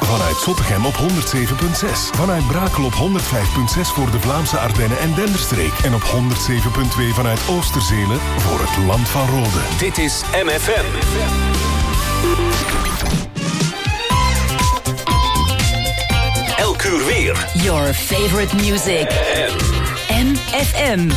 Vanuit Zottegem op 107.6. Vanuit Brakel op 105.6 voor de Vlaamse Ardennen en Denderstreek. En op 107.2 vanuit Oosterzelen voor het Land van Rode. Dit is MFM. Elk uur weer. Your favorite music. MFM.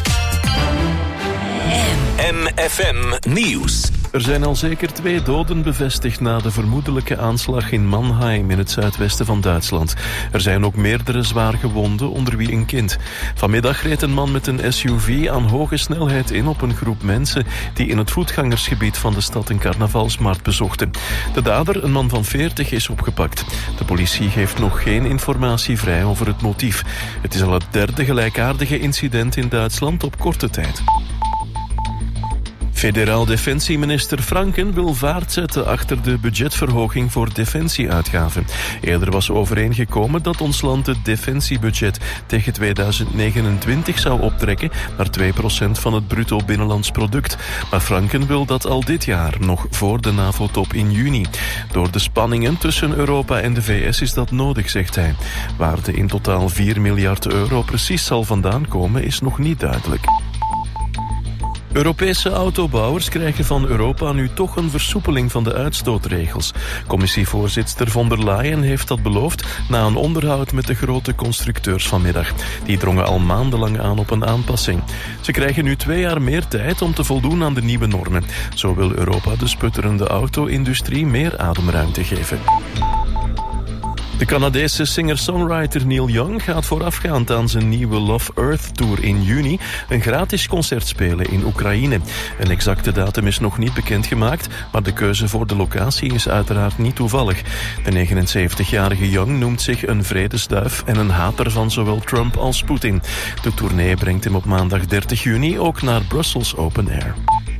MFM Nieuws. Er zijn al zeker 2 doden bevestigd na de vermoedelijke aanslag in Mannheim in het zuidwesten van Duitsland. Er zijn ook meerdere zwaar gewonden, onder wie een kind. Vanmiddag reed een man met een SUV aan hoge snelheid in op een groep mensen die in het voetgangersgebied van de stad een carnavalsmarkt bezochten. De dader, een man van 40, is opgepakt. De politie geeft nog geen informatie vrij over het motief. Het is al het 3e gelijkaardige incident in Duitsland op korte tijd. Federaal Defensieminister Franken wil vaart zetten achter de budgetverhoging voor defensieuitgaven. Eerder was overeengekomen dat ons land het defensiebudget tegen 2029 zou optrekken naar 2% van het bruto binnenlands product. Maar Franken wil dat al dit jaar, nog voor de NAVO-top in juni. Door de spanningen tussen Europa en de VS is dat nodig, zegt hij. Waar de in totaal 4 miljard euro precies zal vandaan komen, is nog niet duidelijk. Europese autobouwers krijgen van Europa nu toch een versoepeling van de uitstootregels. Commissievoorzitter von der Leyen heeft dat beloofd na een onderhoud met de grote constructeurs vanmiddag. Die drongen al maandenlang aan op een aanpassing. Ze krijgen nu 2 jaar meer tijd om te voldoen aan de nieuwe normen. Zo wil Europa de sputterende auto-industrie meer ademruimte geven. De Canadese singer-songwriter Neil Young gaat voorafgaand aan zijn nieuwe Love Earth Tour in juni een gratis concert spelen in Oekraïne. Een exacte datum is nog niet bekendgemaakt, maar de keuze voor de locatie is uiteraard niet toevallig. De 79-jarige Young noemt zich een vredesduif en een hater van zowel Trump als Poetin. De tournee brengt hem op maandag 30 juni ook naar Brussels Open Air.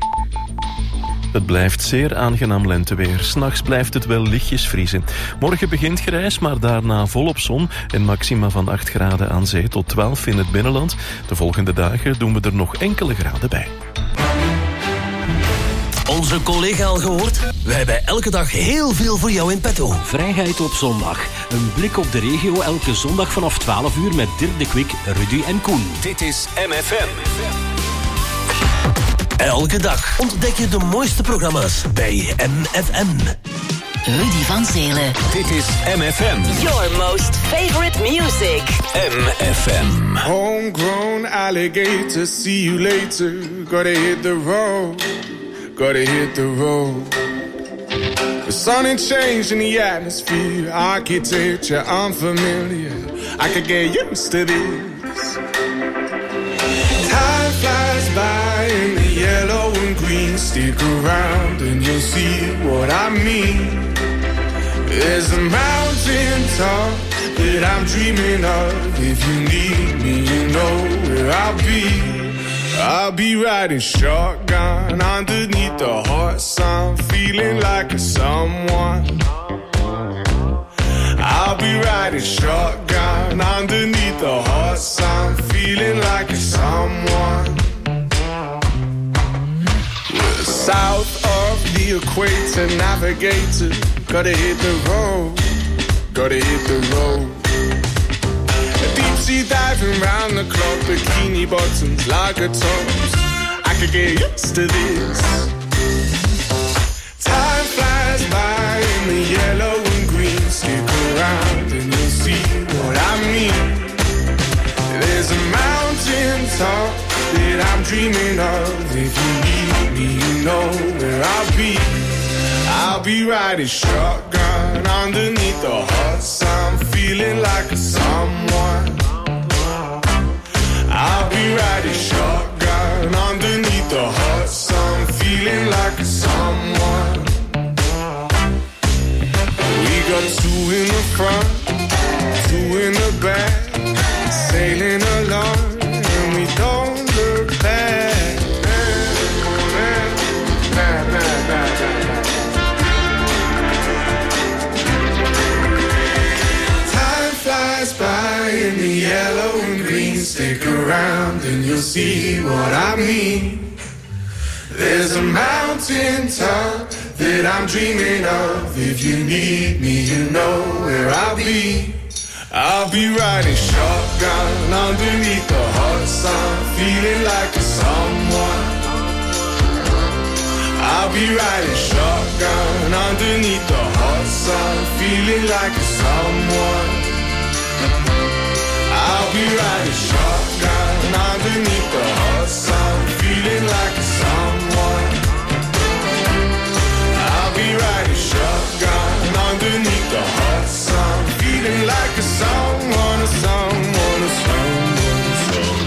Het blijft zeer aangenaam lenteweer. 's Nachts blijft het wel lichtjes vriezen. Morgen begint grijs, maar daarna volop zon en maxima van 8 graden aan zee tot 12 in het binnenland. De volgende dagen doen we er nog enkele graden bij. Onze collega al gehoord? Wij hebben elke dag heel veel voor jou in petto. Vrijheid op zondag. Een blik op de regio elke zondag vanaf 12 uur met Dirk de Kwik, Rudy en Koen. Dit is MFM. Elke dag ontdek je de mooiste programma's bij MFM. Rudy van Zelen. Dit is MFM. Your most favorite music. MFM. Homegrown alligator, see you later. Gotta hit the road, gotta hit the road. The sun ain't changing the atmosphere, architecture unfamiliar. I could get used to this. Time flies by in the yellow and green. Stick around and you'll see what I mean. There's a mountain top that I'm dreaming of. If you need me, you know where I'll be. I'll be riding shotgun underneath the hot sun, feeling like a someone. I'll be riding shotgun underneath the hot sun, feeling like a someone. We're south of the equator, navigator. Gotta hit the road, gotta hit the road. Deep sea diving round the clock, bikini bottoms, lager tops. I could get used to this. Time flies by in the yellow and green. Stick around and you'll see what I mean. There's a mountain top that I'm dreaming of. If you need me, you know where I'll be. I'll be riding shotgun underneath the hot sun, feeling like a someone. I'll be riding shotgun underneath the hot sun, feeling like a someone. We got 2 in the front, 2 in the back, sailing along and we don't look back. Time flies by in the yellow and green. Stick around and you'll see what I mean. There's a mountain top that I'm dreaming of. If you need me, you know feet. I'll be riding shotgun underneath the hot sun, feeling like a someone. I'll be riding shotgun underneath the hot sun, feeling like a someone. I'll be riding shotgun underneath the hot sun, feeling like a someone. I'll be riding shotgun underneath the hot sun, feeling like a someone, a someone, a someone, a someone.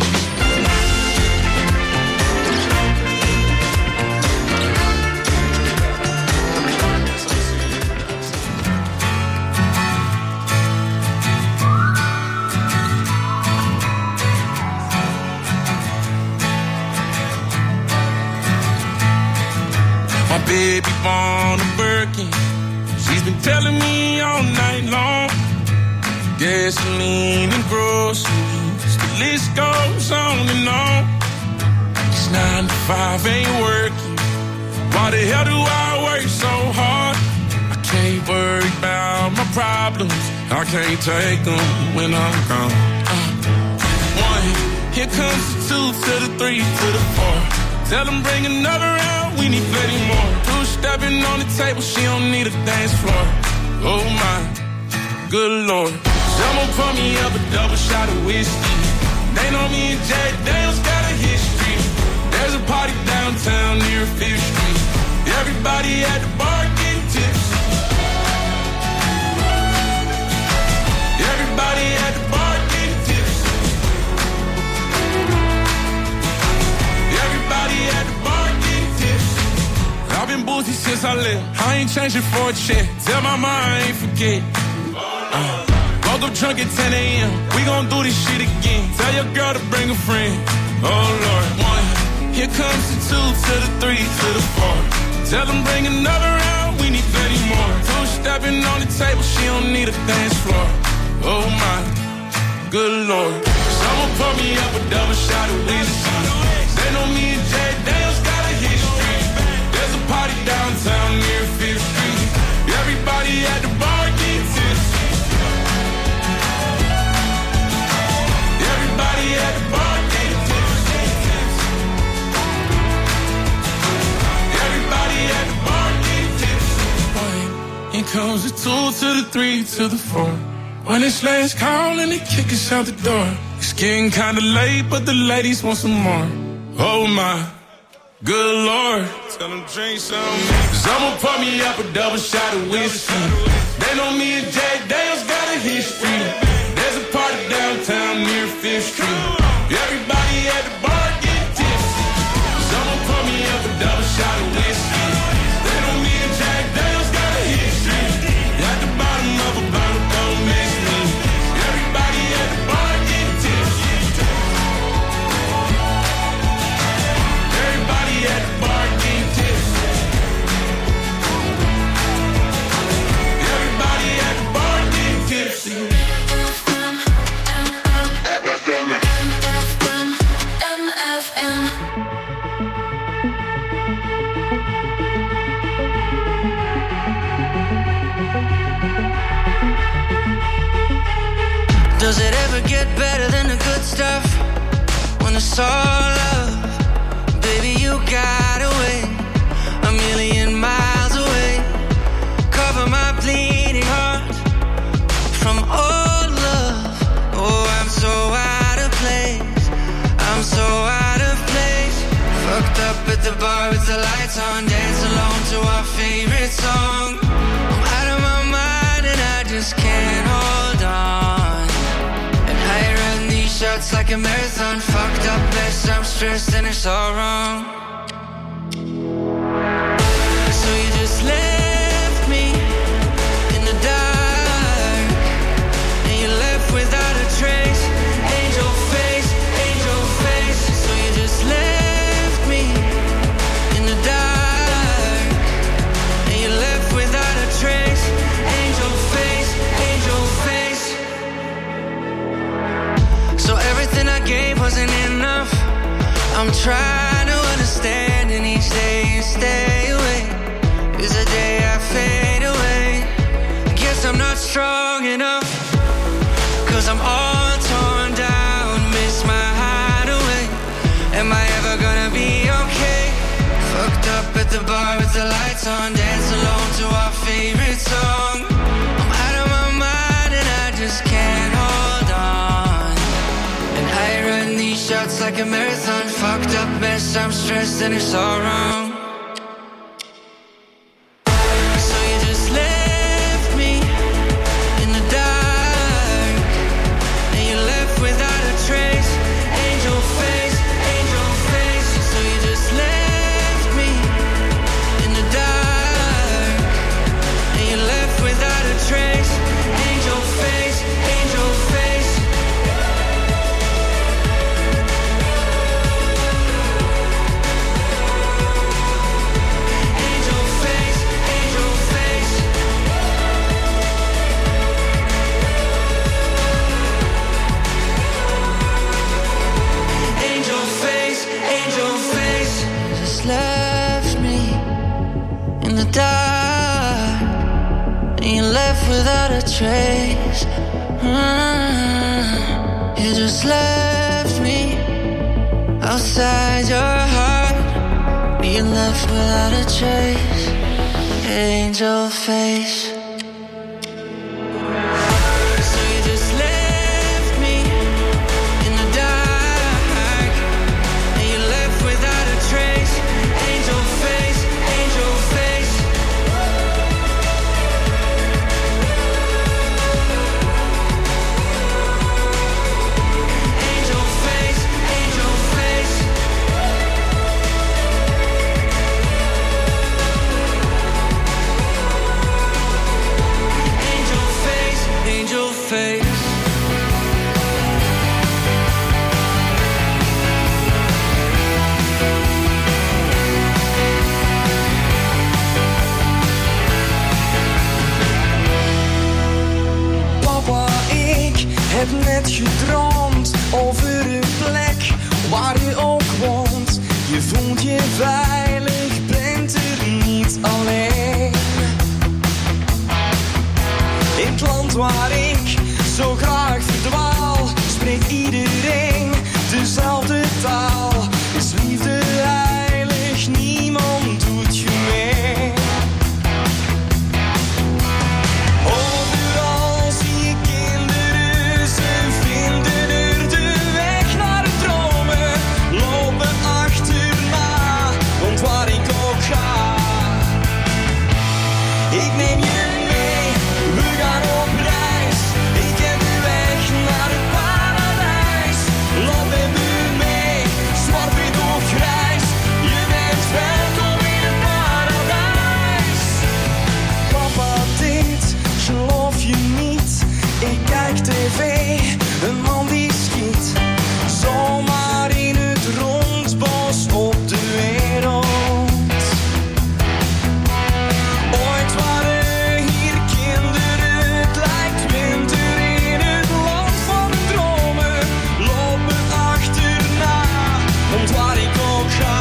My baby born a Birkin. She's been telling me all night long. Gasoline and groceries, the list goes on and on. It's 9 to 5, ain't working. Why the hell do I work so hard? I can't worry about my problems. I can't take them when I'm gone. 1, here comes the 2 to the 3 to the 4. Tell them bring another round, we need plenty more. 2 stepping on the table, she don't need a dance floor. Oh my, good Lord. Someone pour me up a double shot of whiskey. They know me and Jay Daniels got a history. There's a party downtown near 5th Street. Everybody at the bar getting tipsy. Everybody at the bar getting tipsy. Everybody at the bar getting tipsy. I've been boozy since I left. I ain't changing for a check. Tell my mom I ain't forget. Woke up drunk at 10 a.m. We gon' do this shit again. Tell your girl to bring a friend. Oh Lord. 1, here comes the 2 to the 3 to the 4. Tell them bring another round, we need plenty more. 2 stepping on the table, she don't need a dance floor. Oh my, good Lord. Someone pour me up a double shot of whiskey. They know me and Jay Daniels got a history. There's a party downtown near 5th Street. Everybody at the bar getting tipsy. Everybody at the bar getting tipsy. Everybody at the bar getting tipsy. Here comes the 2 to the 3 to the 4. When it's last call and they kick us out the door. It's getting kinda late, but the ladies want some more. Oh my, good Lord. Tell them drink some. Someone pour me up a double shot of whiskey. They know me and Jay Daniels got a history. There's a party downtown near 5th Street. Everybody at the bar get tipsy. Someone pour me up a double shot of whiskey. They know me and Jay Daniels got a history. At the bottom of a bottle, don't miss me. Everybody at the bar get tipsy. Everybody at the bar get tipsy. Everybody at the bar get tipsy. Does it ever get better than the good stuff? When it's all love, baby, you got away 1,000,000 miles away. Cover my bleeding heart from all love. Oh, I'm so out of place. I'm so out of place. Fucked up at the bar with the lights on, dance alone to our favorite song. I'm out of my mind and I just can't hold on. And I run these shots like a marathon. Fucked up mess, I'm stressed and it's all wrong. So you just left me in the dark, and you left without a trace. Angel face, angel face. So you just left me in the dark, and you left without a trace. Angel face, angel face. So everything I gave wasn't enough. I'm trying to understand, and each day you stay away is a day I fade away. Guess I'm not strong enough. song. I'm out of my mind and I just can't hold on. And I run these shots like a marathon. Fucked up mess, I'm stressed and it's all wrong. So you just left me in the dark, and you left without a trace. Angel face, angel face. So you just left me in the dark, and you left without a trace. Angel face, angel face. Angel face, angel face. Angel face, angel face. You just left me in the dark, and you left without a trace. You just left me outside your heart, and you left without a trace. Angel face. So you just left me in the dark, and you left without a trace. Angel face, angel face. Angel face, angel face. Angel face, angel face. Papa, ik heb net gedroomd over een plek waar je ook woont. Je voelt je veilig, bent er niet alleen. In het land waar ik zo graag verdwaal, spreekt iedereen dezelfde taal. Is liefde heilig, niemand doet je mee. Overal zie je kinderen, ze vinden er de weg naar het dromen. Lopen achterna, want waar ik ook ga, ik neem je mee, we gaan op reis. Ik ken de weg naar het paradijs. Loop met me mee, zwart, wit of grijs. Je bent welkom in het paradijs. Papa, dit geloof je niet. Ik kijk tv, een man die schiet zomaar in het rondbos op de wereld. Ooit waren hier kinderen, het lijkt winter in het land van de dromen. Loop me achterna, want waar ik ook ga,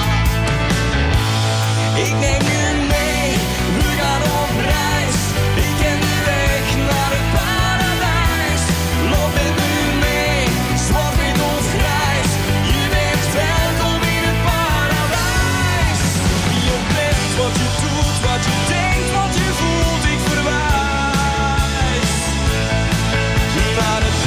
ik neem je mee, we gaan op reis. Ik ken de weg naar het paradijs. Loop met me mee, zwart, wit of grijs. Je bent welkom in het paradijs. Wie je bent, wat je doet, wat je denkt, wat je voelt, ik verwijs naar het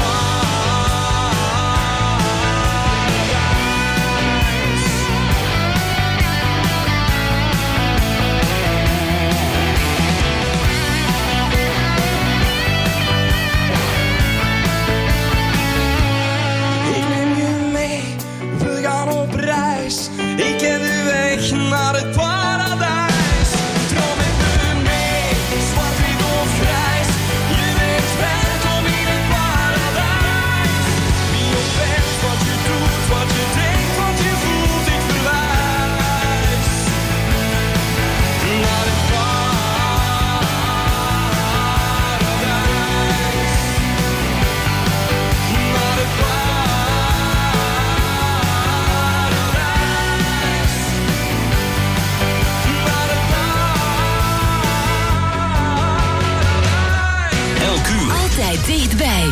Ik neem je mee, we gaan op reis. Ik ken de weg naar het paradijs. Droom met me mee, zwart, wit of grijs. Je bent welkom in het paradijs. Wie je bent, wat je doet, wat je denkt, wat je voelt, ik verwijs naar het paradijs. Naar het paradijs. Naar het paradijs. Elk uur. Altijd dichtbij.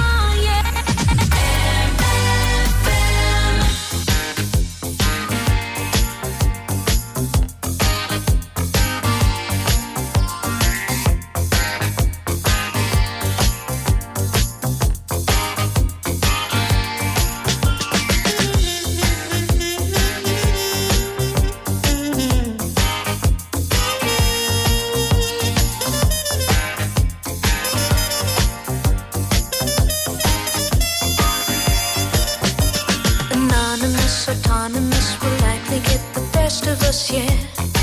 just yet.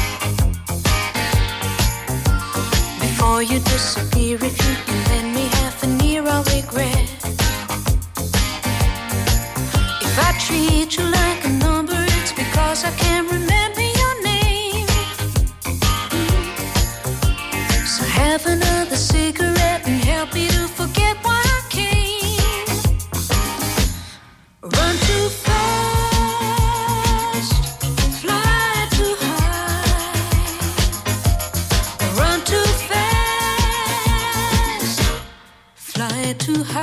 Before you disappear, if you can lend me half an ear, I'll regret. If I treat you like a number, it's because I can't remember your name. So have another cigarette and help me to forget why I came. Run too fast, fly too high. Run too fast, fly too high.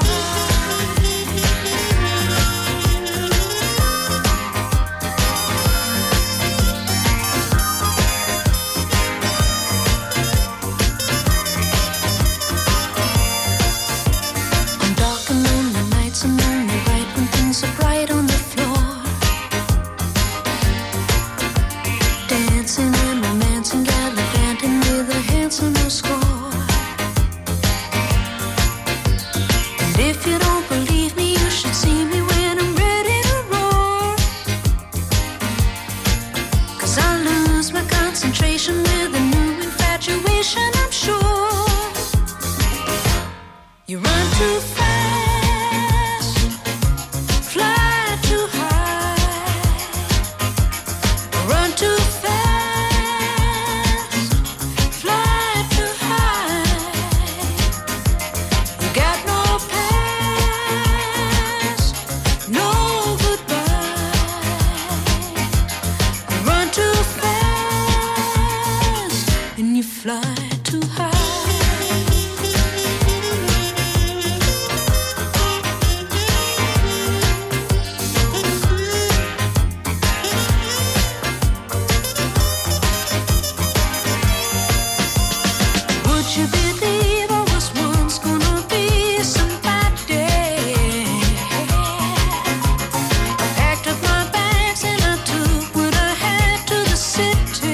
So bright on the floor, dancing and romancing, gallivanting with a handsomer score. And if you don't believe me, you should see me when I'm ready to roar. 'Cause I lose my concentration with a new infatuation, I'm sure. You run too fast, fly too high. Would you believe I was once gonna be somebody? I packed up my bags and I took what I had to the city.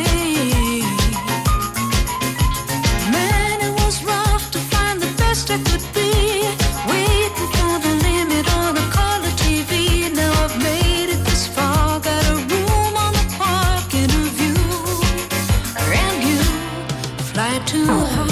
I could be waiting for the limit on the color TV. Now I've made it this far, got a room on the park and a view, and you fly too high.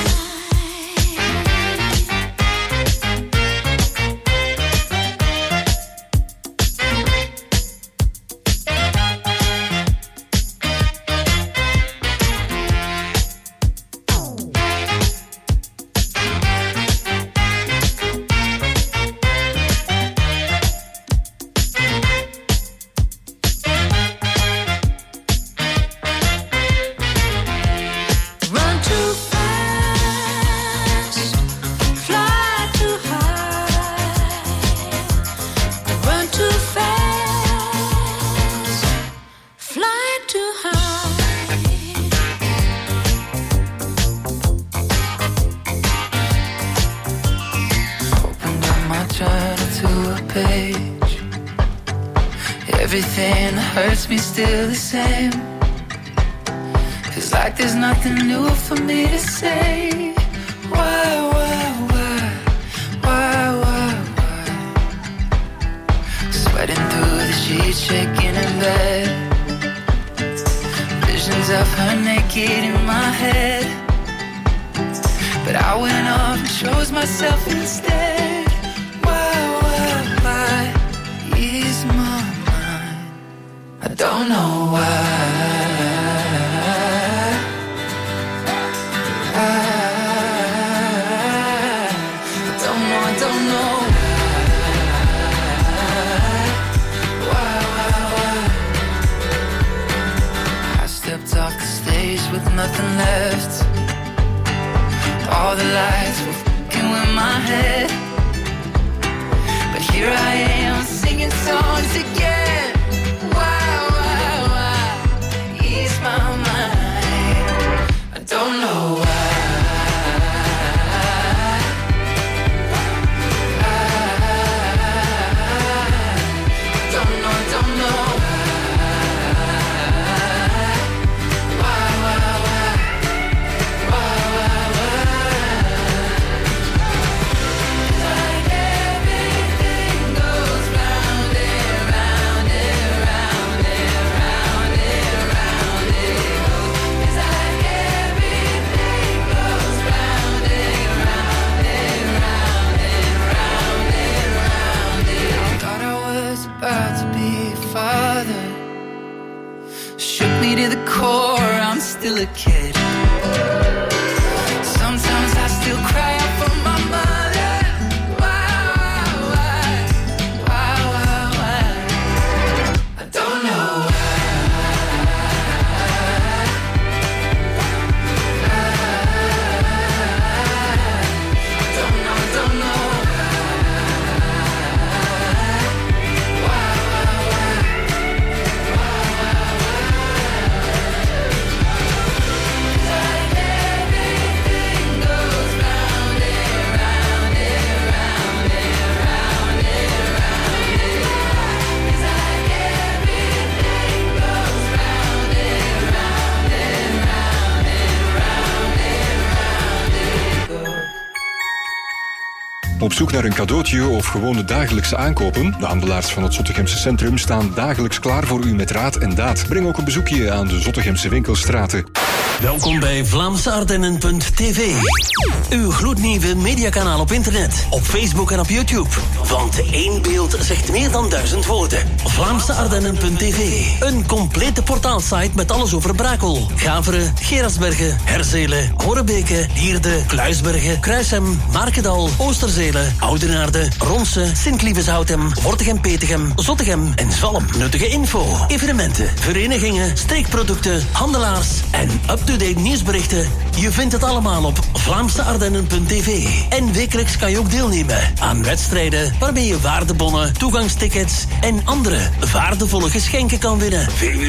Everything hurts me still the same. Feels like there's nothing new for me to say. Why? Sweating through the sheets, shaking in bed. Visions of her naked in my head. But I went off and chose myself instead. Why is my mind? I don't know why. I don't know why. I stepped off the stage with nothing left. All the lights were f***ing with my head. But here I am singing songs again. Why ease my mind? I don't know why. still a kid. Sometimes I still cry out for my mother. Why? I don't know why. Op zoek naar een cadeautje of gewone dagelijkse aankopen? De handelaars van het Zottegemse centrum staan dagelijks klaar voor u met raad en daad. Breng ook een bezoekje aan de Zottegemse winkelstraten. Welkom bij VlaamseArdennen.tv. Uw gloednieuwe mediakanaal op internet, op Facebook en op YouTube. Want één beeld zegt meer dan 1000 woorden. VlaamseArdennen.tv. Een complete portaalsite met alles over Brakel, Gaveren, Gerardsbergen, Herzelen, Horebeke, Hierde, Kluisbergen, Kruishem, Markedal, Oosterzelen, Oudenaarde, Ronse, Sint-Lieveshoutem, Wortegem-Petegem, Zottegem en Zalm. Nuttige info, evenementen, verenigingen, streekproducten, handelaars en up-to-date nieuwsberichten. Je vindt het allemaal op VlaamseArdennen.tv. En wekelijks kan je ook deelnemen aan wedstrijden waarmee je waardebonnen, toegangstickets en andere waardevolle geschenken kan winnen.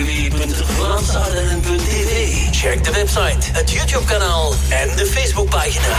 www.VlaamseArdennen.tv. Check de website, het YouTube-kanaal en de Facebookpagina.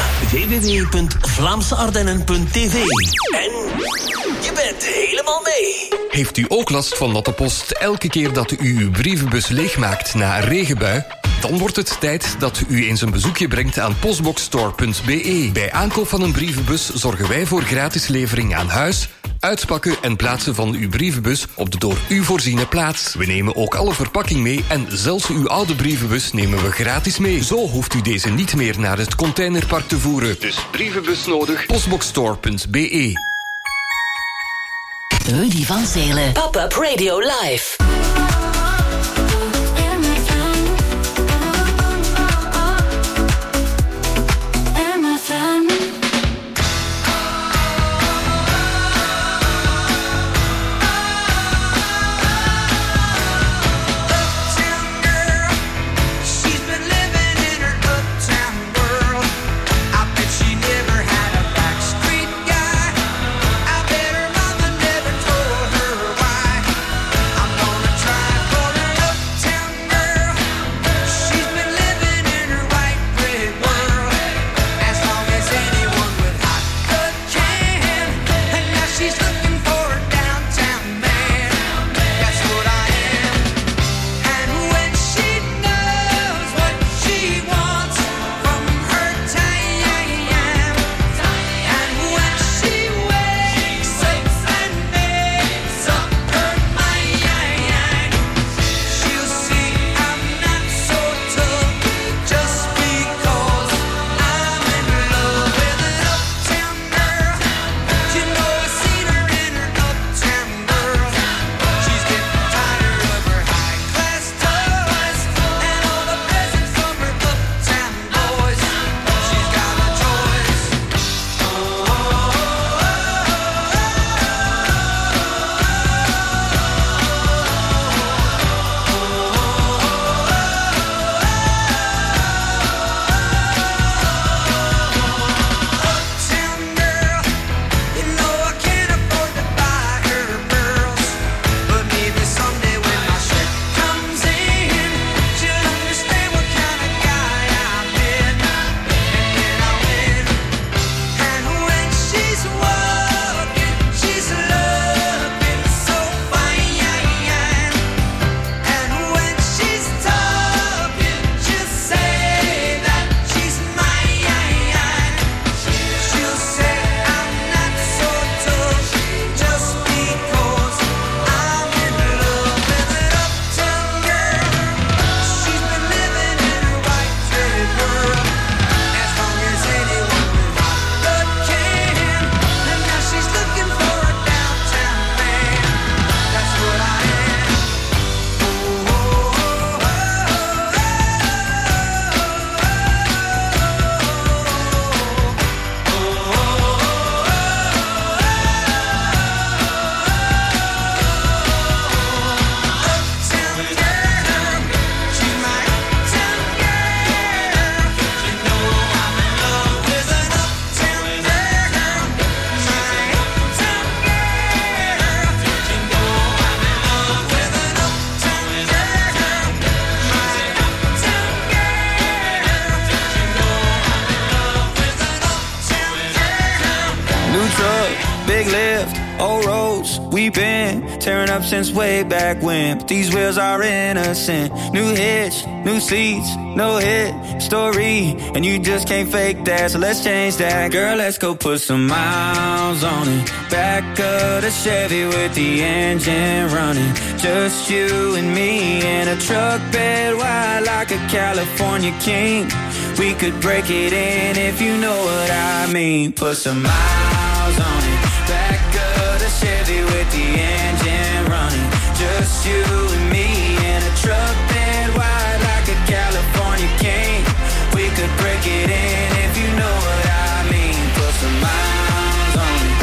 www.VlaamseArdennen.tv. En je bent helemaal mee. Heeft u ook last van natte post elke keer dat u uw brievenbus leegmaakt na een regenbui? Dan wordt het tijd dat u eens een bezoekje brengt aan postboxstore.be. Bij aankoop van een brievenbus zorgen wij voor gratis levering aan huis, uitpakken en plaatsen van uw brievenbus op de door u voorziene plaats. We nemen ook alle verpakking mee en zelfs uw oude brievenbus nemen we gratis mee. Zo hoeft u deze niet meer naar het containerpark te voeren. Dus brievenbus nodig, postboxstore.be. Rudy van Zelen. Pop-up Radio Live. Try New truck, big lift, old roads. We've been tearing up since way back when, but these wheels are innocent. New hitch, new seats, no hit story, and you just can't fake that, so let's change that. Girl, let's go put some miles on it. Back of the Chevy with the engine running. Just you and me in a truck bed wide like a California king. We could break it in if you know what I mean. Put some miles on it. Back of the Chevy with the engine running. Just you and me in a truck bed wide like a California king. We could break it in if you know what I mean. Put some miles on it.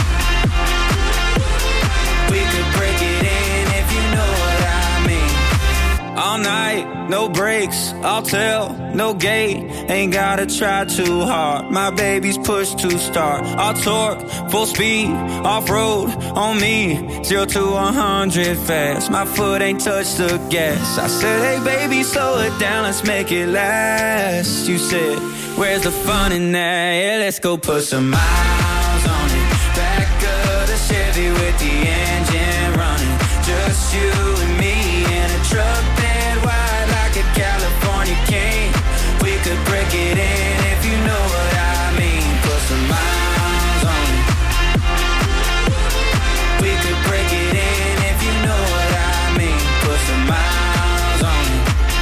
We could break it in if you know what I mean. All night, no brakes, I'll tell, no gate. Ain't gotta try too hard, my baby's push to start. I'll torque, full speed, off-road, on me. 0 to 100 fast, my foot ain't touched the gas. I said, hey baby, slow it down, let's make it last. You said, where's the fun in that? Yeah, let's go put some miles on it. Back of the Chevy with the engine running. Just you and me in a truck bed wide like a California king. We could break it in if you know what I mean. Put some miles on it. We could break it in if you know what I mean. Put some miles on it.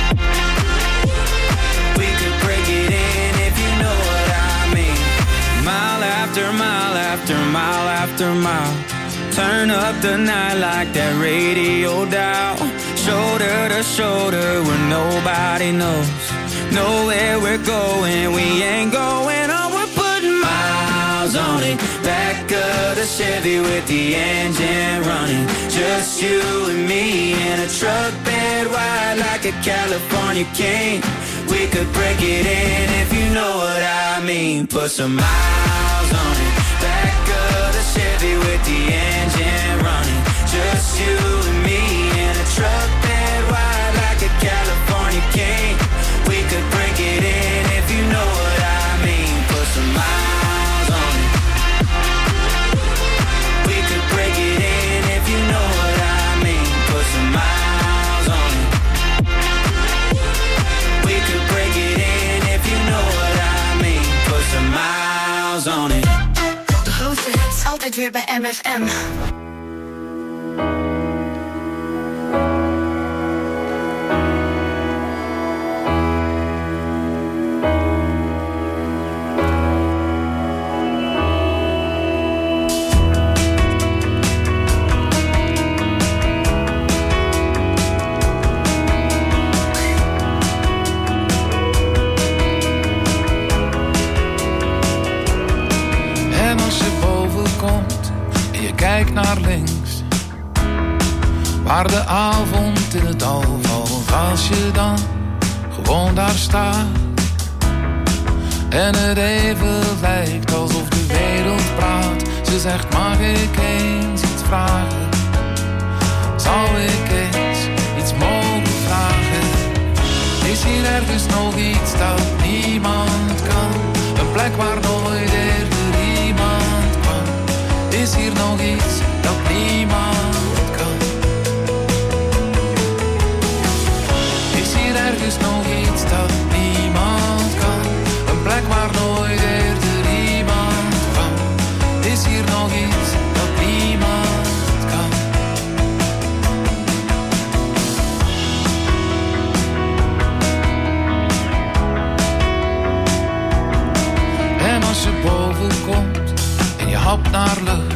We could break it in if you know what I mean. Mile after mile after mile after mile. Turn up the night like that radio dial. Shoulder to shoulder where nobody knows. Know where we're going, we ain't going on. We're putting miles on it. Back of the Chevy with the engine running. Just you and me in a truck bed wide like a California king. We could break it in if you know what I mean. Put some miles on it. Back of the Chevy with the engine running. Just you and me in a truck bed wide like a California king. We could break it in if you know what I mean. Put some miles on it. We could break it in if you know what I mean. Put some miles on it. We could break it in if you know what I mean. Put some miles on it. De grootste hits altijd weer bij MFM. Kijk naar links, waar de avond in het dal valt. Als je dan gewoon daar staat en het even lijkt alsof de wereld praat. Ze zegt, mag ik eens iets vragen? Zou ik eens iets mogen vragen? Is hier ergens nog iets dat niemand kan? Een plek waar nooit eerder iemand kwam? Is hier nog iets dat niemand kan? Is hier ergens nog iets dat niemand kan? Een plek waar nooit eerder iemand kwam? Is hier nog iets dat niemand kan? En als je boven komt en je hapt naar lucht,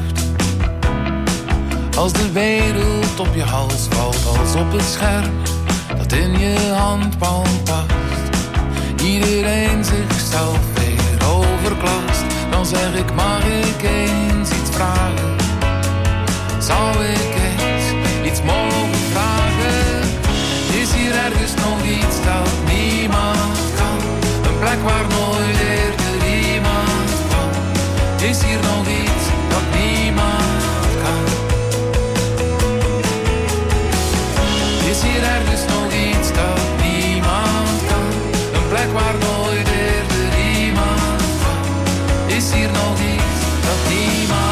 als de wereld op je hals valt, als op het scherm dat in je handpalm past, iedereen zichzelf weer overklast, dan zeg ik, mag ik eens iets vragen? Zou ik eens iets mogen vragen? Is hier ergens nog iets dat niemand kan? Een plek waar nooit eerder iemand kwam? Is hier nog iets dat niemand kan? Is hier ergens nog iets dat niemand kan? Een plek waar nooit eerder iemand kwam? Is hier nog iets dat niemand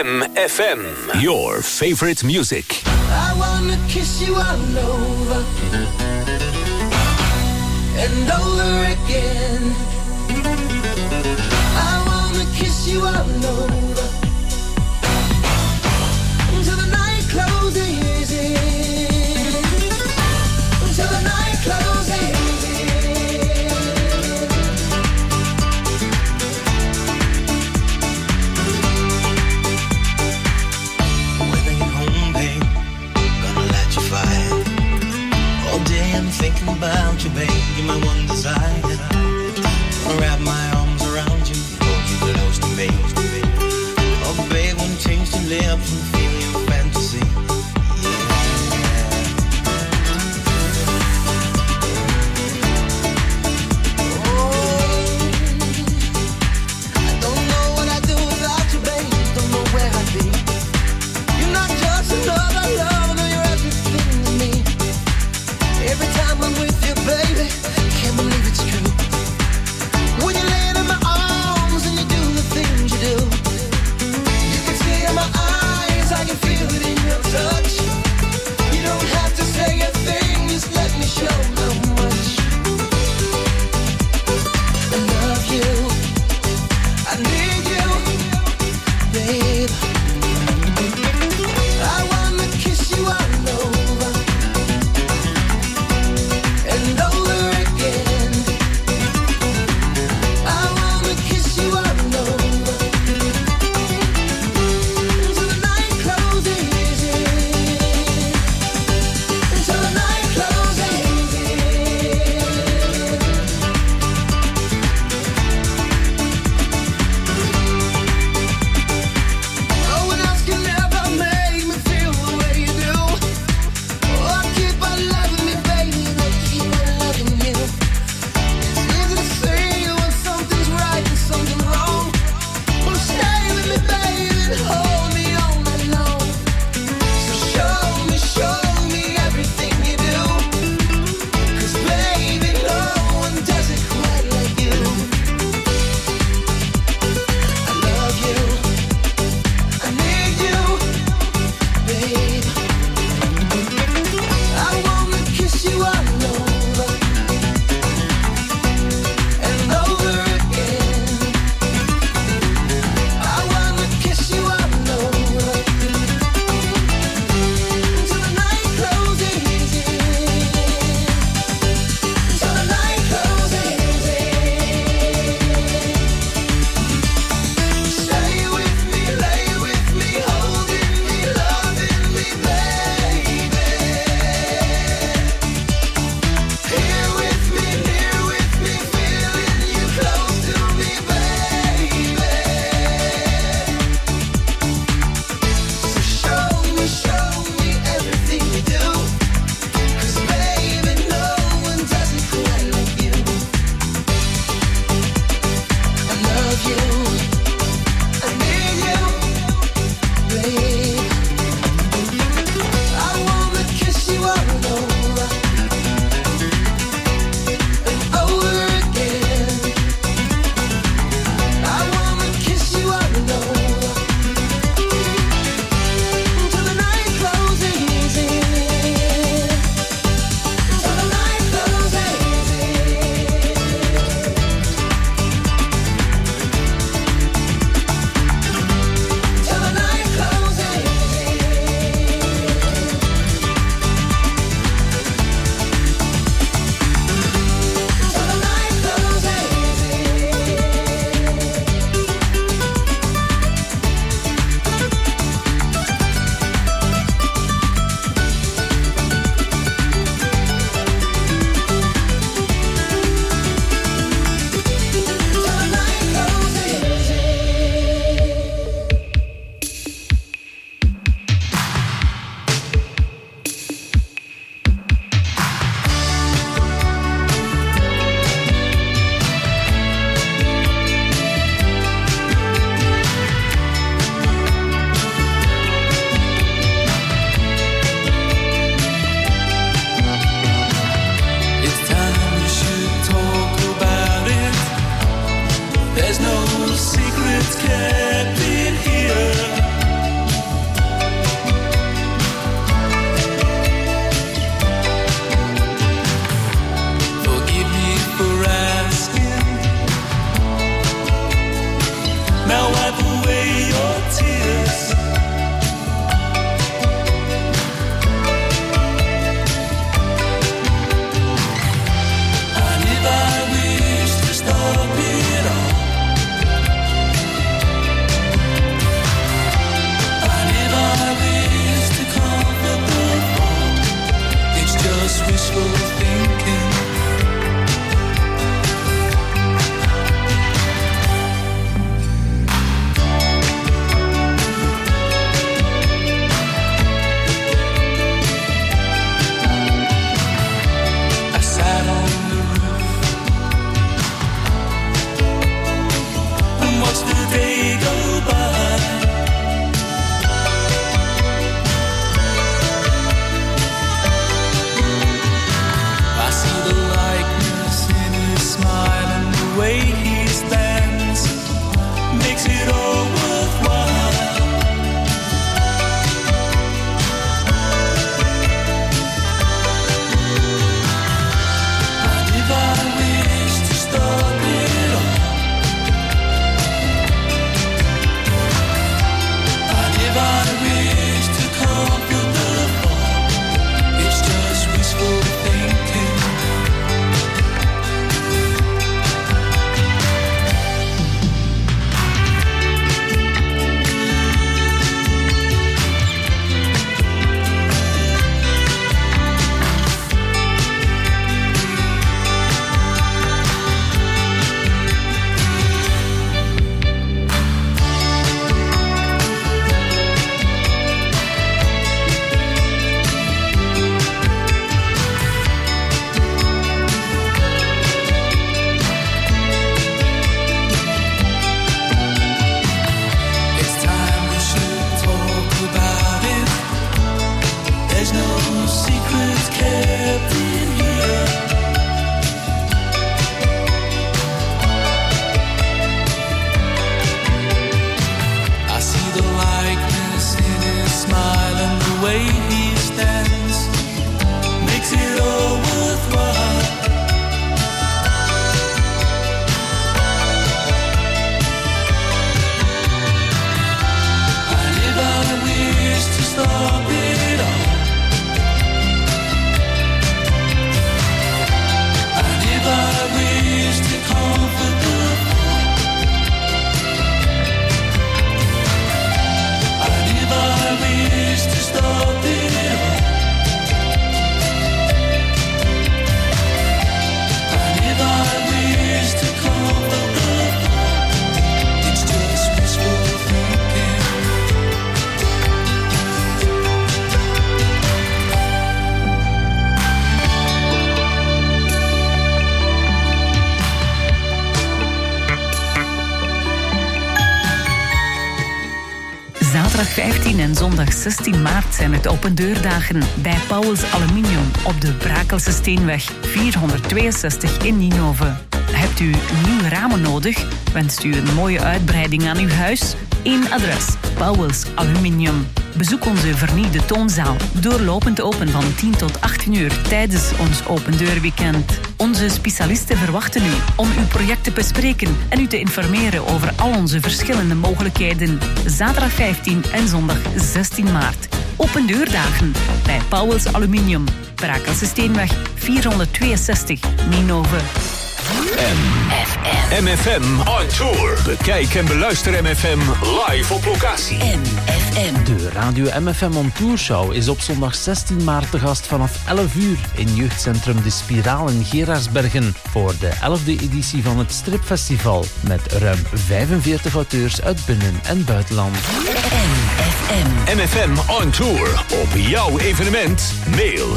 FM. Your favorite music. I wanna kiss you all over and over again. I wanna kiss you all over until the night closes in. Until the night closes in. When I get home, babe, gonna let you fight. All day I'm thinking about you, babe. You're my one desire. Gonna wrap my arms around you, hold you close to me. Oh, babe, won't change to live from feeling fantasy. I wishful thinking. I sat on the roof and watched the day go by. I see the likeness in his smile and the way he stands makes it all worthwhile. And if I wish to stop it all, and if I wish to comfort the fall, it's just wishful thinking. It's time we should talk about it. There's no secrets kept in here. I see the likeness in his smile and the way he stands makes it all worthwhile. And if I wish to stop it all, and if I wish to comfort the fall, and if I wish to stop it all, and if I wish to comfort the fall, it's just wishful thinking. Zaterdag 15 en zondag 16 maart zijn het opendeurdagen bij Pauwels Aluminium op de Brakelse Steenweg 462 in Ninove. Hebt u nieuwe ramen nodig? Wenst u een mooie uitbreiding aan uw huis? Eén adres: Pauwels Aluminium. Bezoek onze vernieuwde toonzaal, doorlopend open van 10 tot 18 uur tijdens ons opendeurweekend. Onze specialisten verwachten u om uw project te bespreken en u te informeren over al onze verschillende mogelijkheden. Zaterdag 15 en zondag 16 maart. Opendeurdagen bij Pauwels Aluminium. Brakelse Steenweg 462 Ninove. MFM on tour. Bekijk en beluister MFM live op locatie. MFM. De Radio MFM On Tour Show is op zondag 16 maart te gast vanaf 11 uur in jeugdcentrum De Spiraal in Geraardsbergen voor de 11e editie van het Stripfestival met ruim 45 auteurs uit binnen- en buitenland. MFM on tour. Op jouw evenement. Mail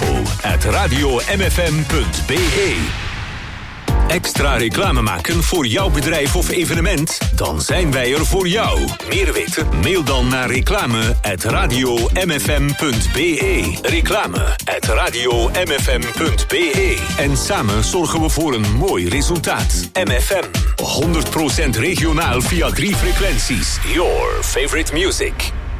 info@radiomfm.be. Extra reclame maken voor jouw bedrijf of evenement? Dan zijn wij er voor jou. Meer weten? Mail dan naar reclame@radiomfm.be. Reclame@radiomfm.be. En samen zorgen we voor een mooi resultaat. MFM. 100% regionaal via 3 frequenties. Your favorite music.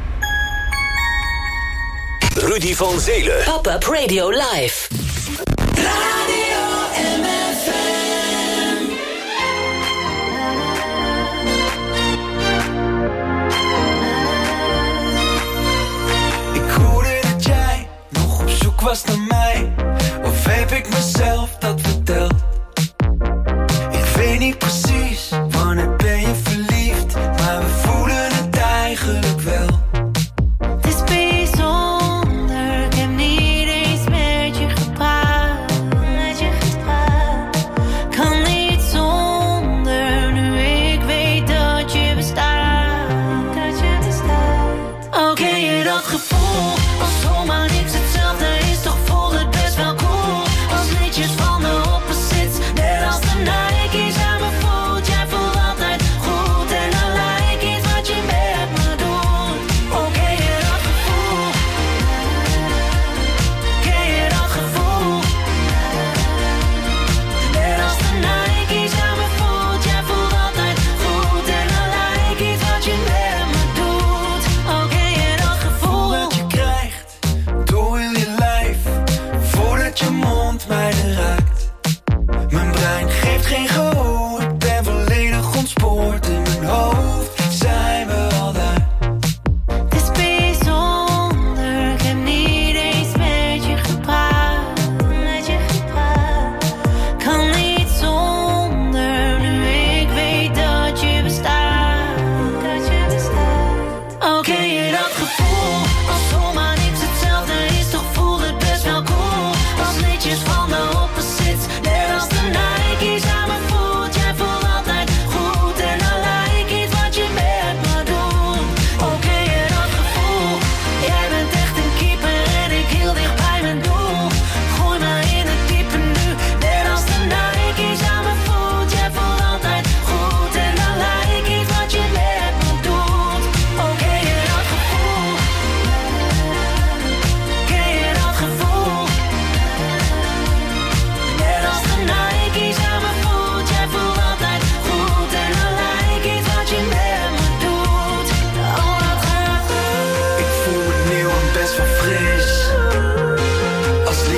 Rudy van Zelen. Pop-up Radio Live. Radio MFM. Ik hoorde dat jij nog op zoek was naar mij. Of heb ik mezelf dat verteld? Ik weet niet precies wanneer ben je verliefd, maar we voelen het eigenlijk wel. Het is bijzonder, ik heb niet eens met je gepraat.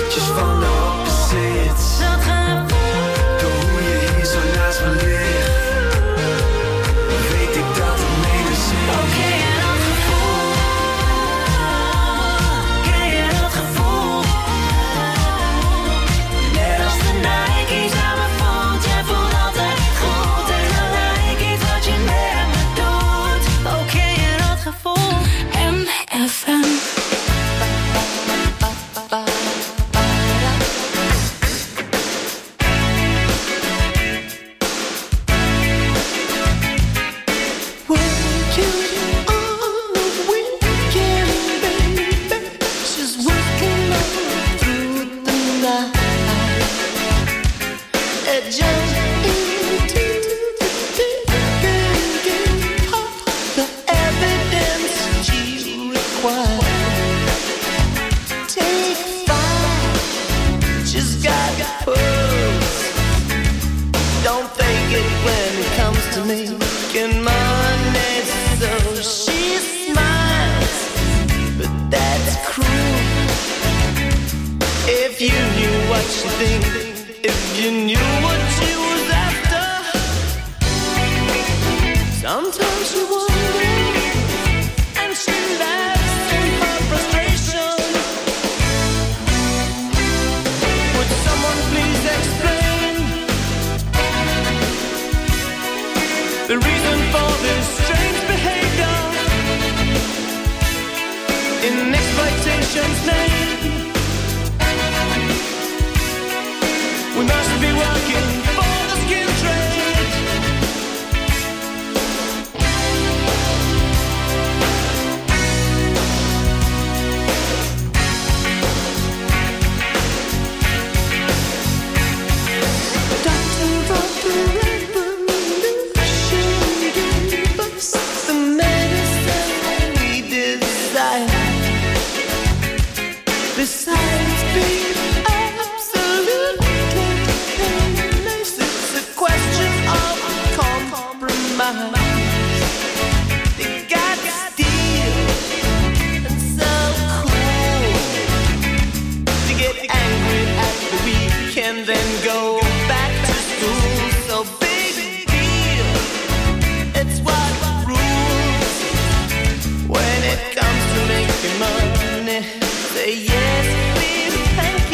liedjes van de opposites. Door hoe je hier zo naast me ligt, weet ik dat het mede zit. Oké, en dat gevoel. Ken je dat gevoel? Net als de Nike's aan mijn voet. Jij voelt altijd goed en gelijk iets wat je met me doet. Oké, en dat gevoel. MFM. Making money, so she smiles, but that's cruel. If you knew what she thinks, if you knew what she was after, sometimes she wonders, and she laughs in her frustration. Would someone please explain the reason for this strange behavior in exploitation's name? We must be working for the skill trade. Doctor of the revolution gave us the medicine we desire. Besides being absolutely painless, it's a question of compromise. They got steel and so cool to get angry at the weekend, then go back to school. So big deal, it's what rules when it comes to making money. Say yes, please, thank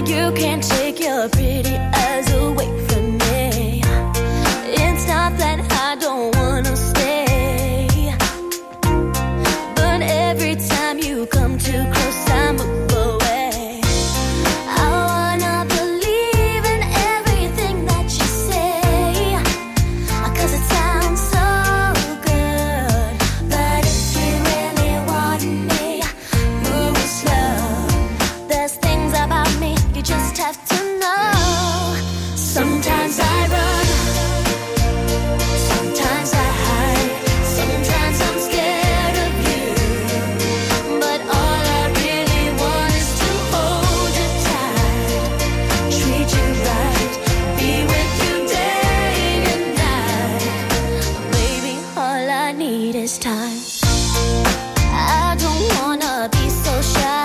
you can't take your pretty eyes away from me. It's not that I don't wanna stay, but every time you come too close, I move away. I wanna believe in everything that you say, 'cause it sounds so good. But if you really want me, move slow. There's things about me you just have to know. Sometimes I run, sometimes I hide, sometimes I'm scared of you. But all I really want is to hold you tight, treat you right, be with you day and night. Baby, all I need is time. I don't wanna be so shy.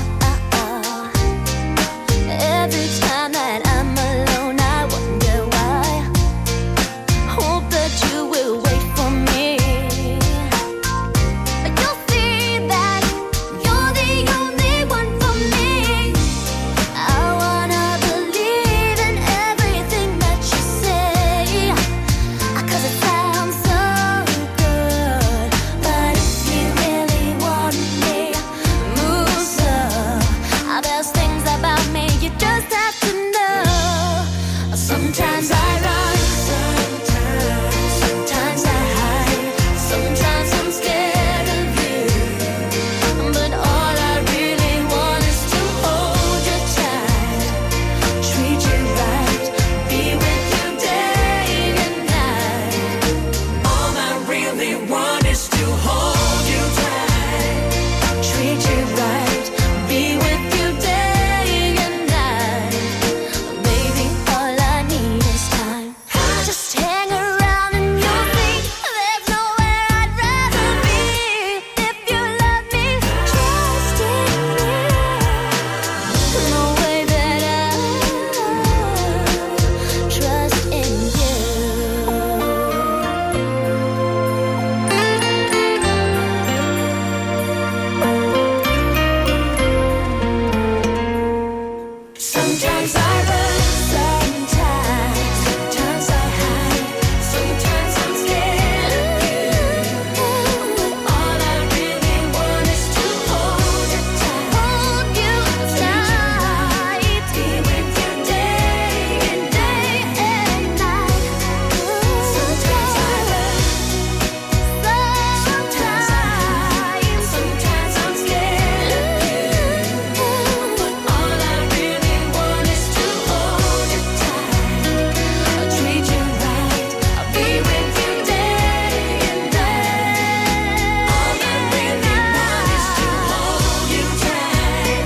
Every time that I'm alone, I wonder why. Hope that you will wait for me. You'll see that you're the only one for me. I wanna believe in everything that you say, 'cause it sounds so good. But if you really want me, move slow. There's things about me you just have to know. Sometimes I run, sometimes I hide, sometimes I'm scared of you. But all I really want is to hold you tight, treat you right, be with you day and night. All I really want is to hold you tight, treat you right, be with you day and night. Baby, all I need is time. Just hang around and you'll see there's nowhere I'd rather be. If you love me, trust in me, the way that I trust in you. Sometimes I run, sometimes I hide, sometimes I'm scared of you. But all I really want is to hold you tight, be with you day and night. Sometimes I run, sometimes I hide, sometimes I'm scared of you. But all I really want is to hold you tight, treat you right, I'll be with you day and night. All I really want is to hold you tight,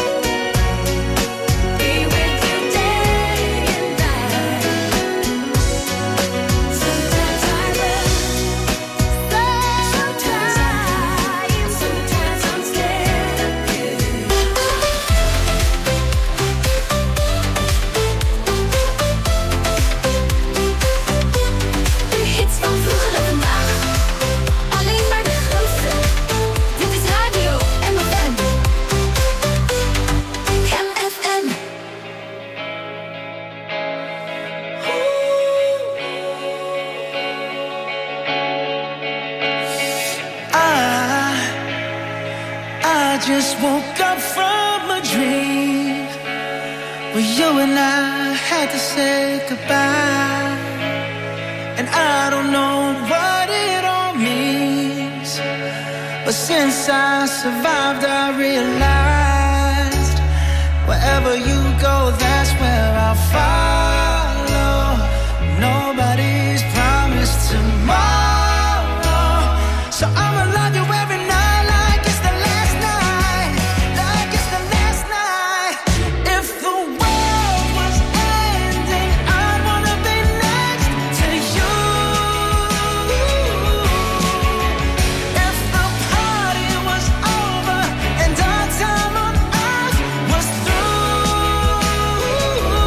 be with you day and night. Sometimes I run, sometimes I hide, sometimes I'm scared of you. De hits van vroeger en vandaag, alleen maar de grootste. Dit is Radio MFM. MFM. I just woke up from a dream where you and I had to say goodbye. And I don't know what it all means, but since I survived, I realized wherever you go, that's where I'll follow. Nobody's promised tomorrow, so I'ma love you every night like it's the last night, like it's the last night. If the world was ending, I'd wanna be next to you. If the party was over and our time on earth was through,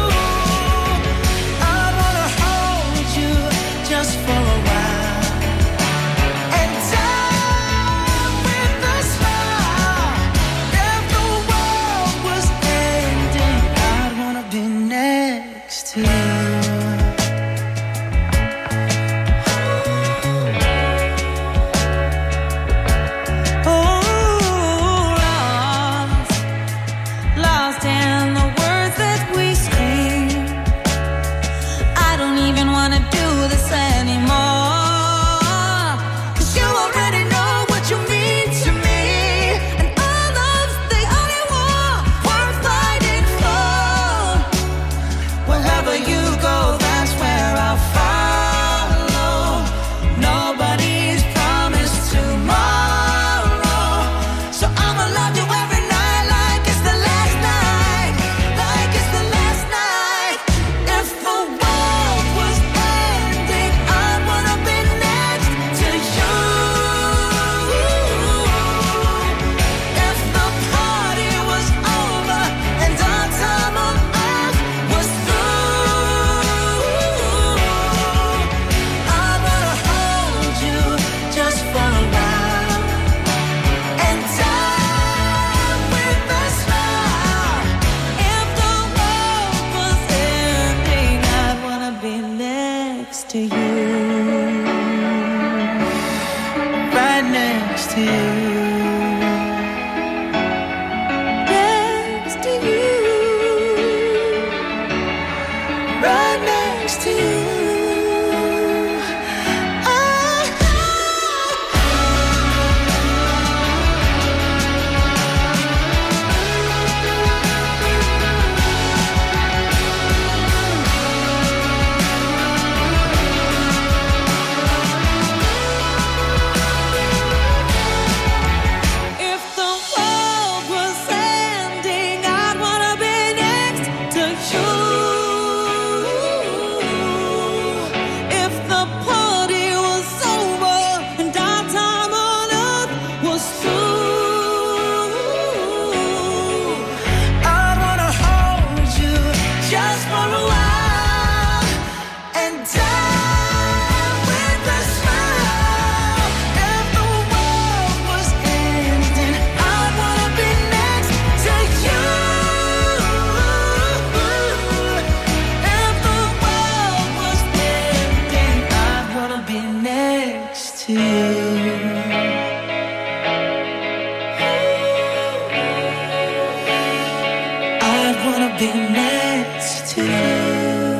wanna be next to you.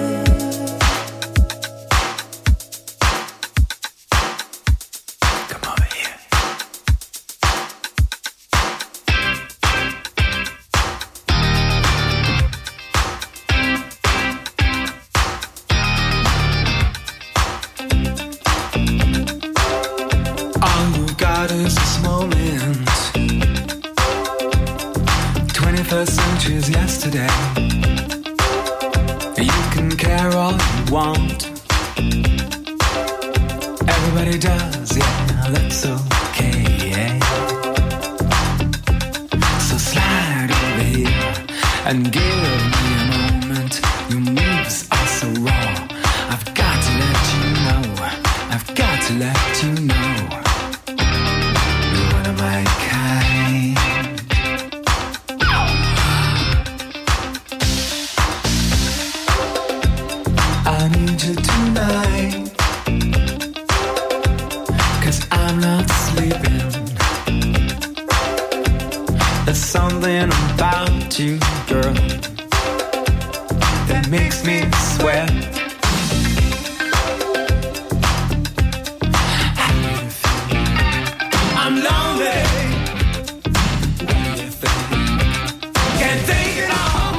Yesterday, you can care all you want. Everybody does, yeah, that's okay, yeah. So slide over here and give me a moment. Your moves are so raw. I've got to let you know. I've got to let you know. You're one of my kind. I need you tonight, 'cause I'm not sleeping. There's something about you, girl, that makes me sweat.